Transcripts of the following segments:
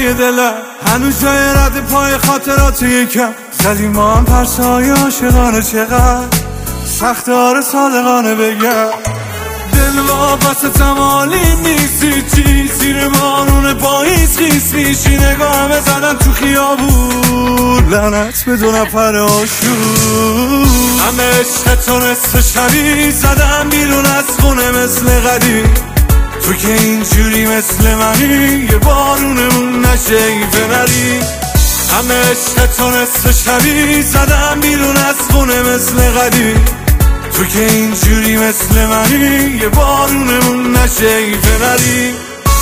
های دلم هنوز جای رد پای خاطرات یکم زدیم ما هم پرسای عاشقانه چقدر سخت آره صادقانه بگم دل وابستم عالی نیستی چی زیر بارون پاییز خیس میشی نگاهم زدن تو خیابون لعنت به دو نفر آشون همه عشق تو نصف شبی زدم بیرون از خونه مثل قدیم تو که اینجوری مثل منی یه بارونمون نشه ایفه نری همه عشق تو نصف شبی زدم بیرون از خونه مثل قدیم تو که اینجوری مثل منی یه بارونمون نشه ایفه نری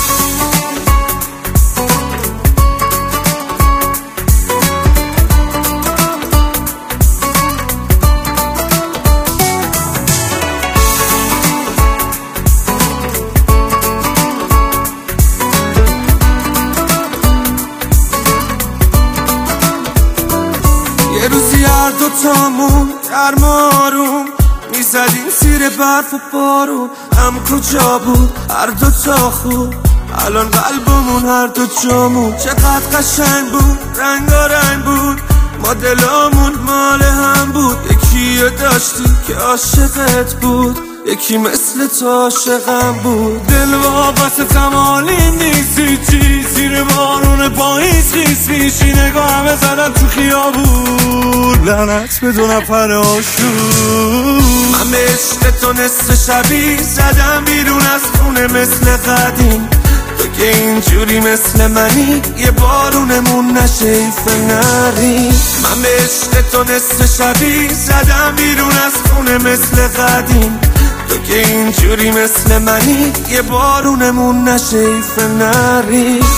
یه روزی هر دوتامون گرم آروم میزدیم زیر برف و بارون هم کجا بود هر دوتا خوب الان قلبمون هر دو جامون چقدر قشنگ بود رنگارنگ بود ما دلامون مال هم بود یکی رو داشتی که عاشقت بود یکی مثل تو عاشقم بود دل وابستم عالی نیستی چی زیر بارون پاییز خیس میشی نگاهم زدن تو خیابون لعنت به دو نفر آشون همه عشق تو نصف شبی زدم بیرون از خونه مثل قدیم تو که اینجوری مثل منی یه بارونمون نشه ایفه نری همه عشق تو نصف شبی زدم بیرون از خونه مثل قدیم تو که اینجوری مثل منی یه بارونمون نشه ایفه نری